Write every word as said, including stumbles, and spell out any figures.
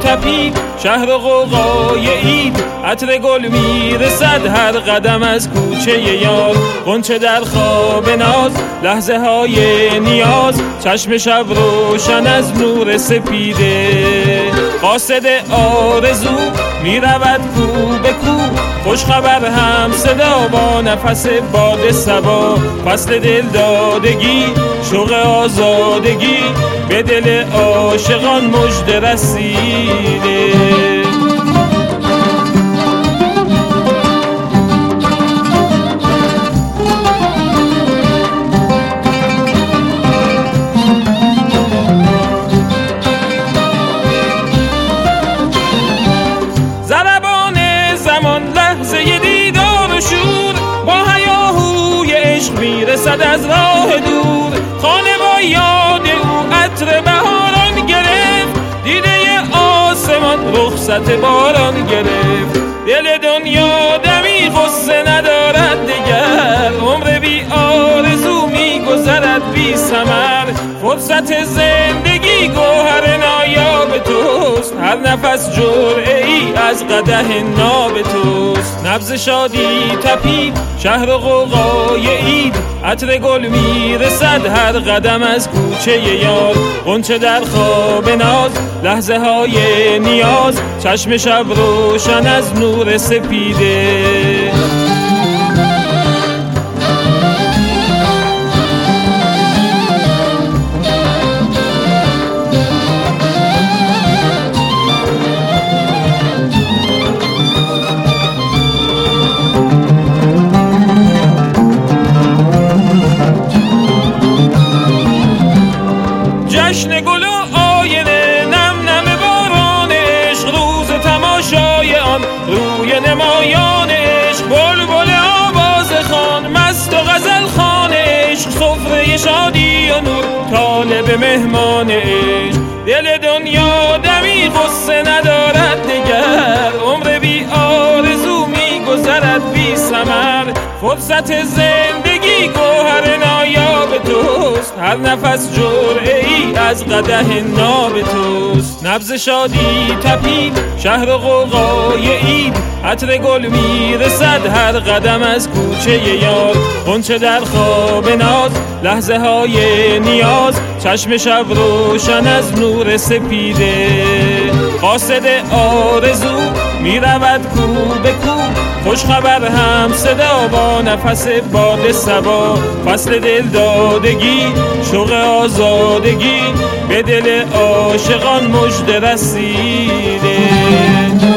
تپید شهر و غوغای عید، عطر گل میرسد هر قدم از کوچه یار. غنچه در خواب ناز، لحظه های نیاز، چشم شب روشن از نور سپیده. قاصد آرزو میرود کو به کو، خوش خبر هم صدا با نفس باد صبا. فصل دل دادگی، شوق آزادگی، به دل عاشقان مژده رسیده. میرسد از راه دور، خانه با یاد او عطر بهاران گرفت. دیده آسمان رخصت باران گرفت. دل دنیا دمی غصه ندارد دگر، عمر بی آرزو میگذرد بی ثمر. فرصت زندگی گوهر نایاب توست، هر نفس جرعه ای از قدح ناب توست. نبض شادی تپید شهر و غوغای عید، عطر گل میرسد هر قدم از کوچه یار. غنچه در خواب ناز، لحظه های نیاز، چشم شب روشن از نور سپیده. جشن گل و آینه، نم نم باران عشق، روز تماشای آن روی نمایان عشق. بلبل آواز خوان، مست و غزل خوان عشق، سفره شادی و نور طالب مهمان عشق. دل دنیا دمی غصه ندارد دگر، عمر بی آرزو میگذرد بی ثمر. فرصت زندگی گوهر نایاب توست، هر نفس جرعه ای از قدح ناب توست. نبض شادی تپید شهر و غوغای عید، عطر گل میرسد هر قدم از کوچه یار. غنچه در خواب ناز، لحظه های نیاز، چشم شب روشن از نور سپیده. قاصد آرزو میرود کو به کو، خوش خبر هم صدا با نفس باد صبا. فصل دل دادگی، شوق آزادگی، به دل عاشقان مژده رسیده.